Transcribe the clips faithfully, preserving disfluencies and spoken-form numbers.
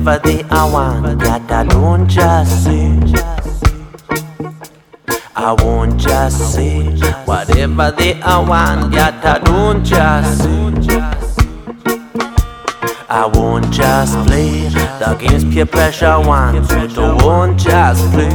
whatever they I want, that I don't just say. I won't just say whatever they I want, that I don't just say. I won't just play the games peer pressure wants you to won't just play.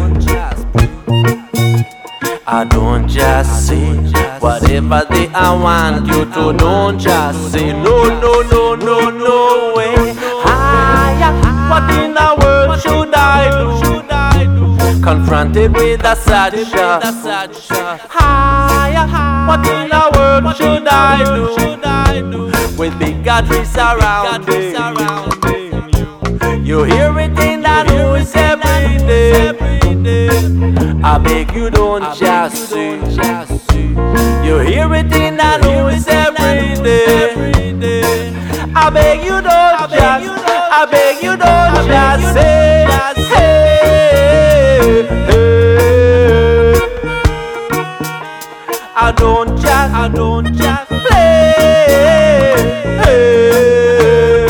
I don't just say whatever they I want you to don't just say. No, no, no, no, no way. Higher, what in the world should I do? Confronted with a sad shot. Higher, what in the world should I do? With big trees surrounding you, you hear it in the news every day. I beg you don't just see. You hear it in the news every day. I beg you don't just. I beg you don't just say. Hey, hey. I don't just. I don't just play. Hey.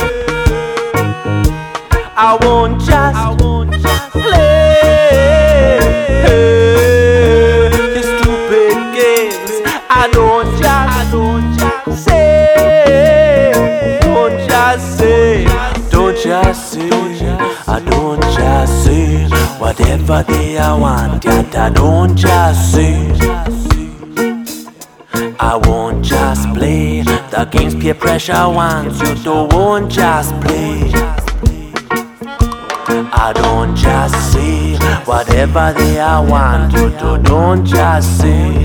I won't just. I won't just play. Hey. The stupid games. I don't just. I don't just say. Don't just say. Don't just say. I don't just say whatever they I want. That I don't just say. I won't just play the games peer pressure wants you to won't just play. I don't just say whatever they I want you to don't just say.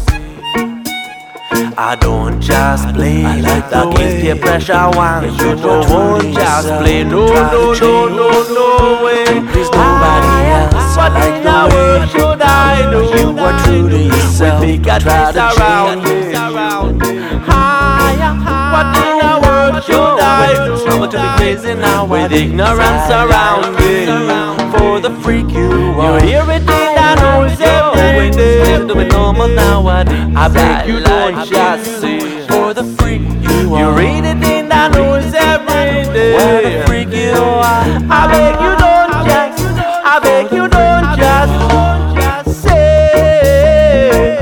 I don't just play like the games peer pressure wants you to won't just play. No, no, no, no, no way. Please nobody else. What in the world should I do? You were true to yourself. With big trees around me. Higher, what in the world should I do? I'm to be crazy now with ignorance around me. For the freak you are, you hear it in the noise every day. To be normal nowadays, I beg you don't just say. For the freak you are, you read it in the news every day. What a freak you are. I beg you don't just. I beg you don't just say.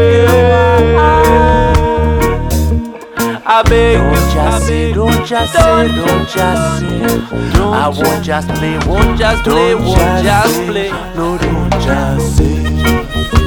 I beg you Don't just say, don't just say, don't just say. I won't just play, won't just play, won't just play. No, don't just say.